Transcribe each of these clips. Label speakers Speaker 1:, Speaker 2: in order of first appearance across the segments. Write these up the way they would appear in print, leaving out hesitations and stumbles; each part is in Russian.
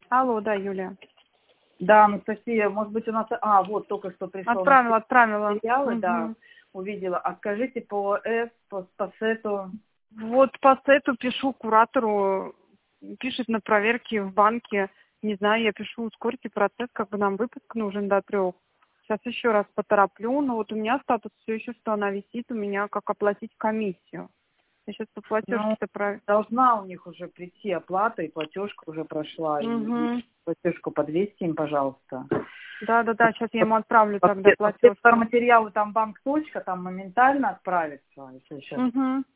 Speaker 1: Алло, да, Юлия.
Speaker 2: Да, Анастасия, может быть, у нас... вот только что пришло.
Speaker 1: Отправила.
Speaker 2: Материалы, да, увидела. А скажите по по сету...
Speaker 1: Вот по сету пишу куратору, пишет на проверке в банке. Не знаю, я пишу, ускорьте процесс, как бы нам выпуск нужен до 3. Сейчас еще раз потороплю, но вот у меня статус все еще, что она висит, у меня как оплатить комиссию. Я сейчас по платежке-то
Speaker 2: Должна у них уже прийти оплата, и платежка уже прошла. И платежку по 200 им, пожалуйста.
Speaker 1: Да, сейчас я ему отправлю тогда платежку.
Speaker 2: Материалы там банк точка, там моментально отправится, если сейчас.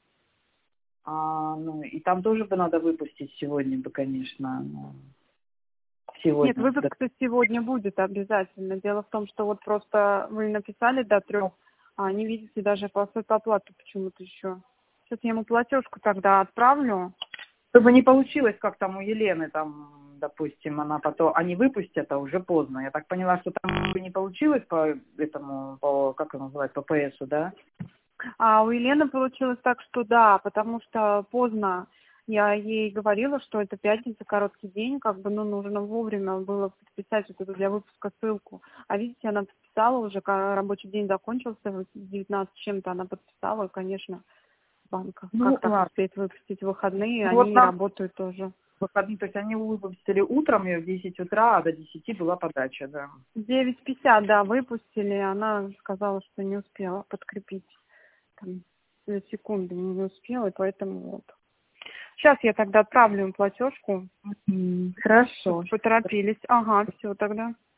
Speaker 2: И там тоже бы надо выпустить сегодня бы, конечно. Сегодня.
Speaker 1: Нет, выпуск сегодня будет обязательно. Дело в том, что вот просто вы написали до 3, а не видите даже по оплату почему-то еще. Сейчас я ему платежку тогда отправлю.
Speaker 2: Чтобы не получилось, как там у Елены, там, допустим, она потом, они выпустят, а уже поздно. Я так поняла, что там не получилось по этому, как это называется, по ПСу, да?
Speaker 1: А у Елены получилось так, что да, потому что поздно. Я ей говорила, что это пятница, короткий день, как бы, нужно вовремя было подписать вот эту для выпуска ссылку. А видите, она подписала уже, рабочий день закончился, в 19 чем-то она подписала, и, конечно, банк как так успеет выпустить в выходные, они не работают тоже.
Speaker 2: Выходные, то есть они выпустили утром ее в 10 утра, а до 10 была подача, да.
Speaker 1: 9:50, да, выпустили, она сказала, что не успела подкрепить. Там, секунды не успела, и поэтому вот. Сейчас я тогда отправлю им платежку.
Speaker 2: Хорошо.
Speaker 1: Поторопились. Ага, все тогда.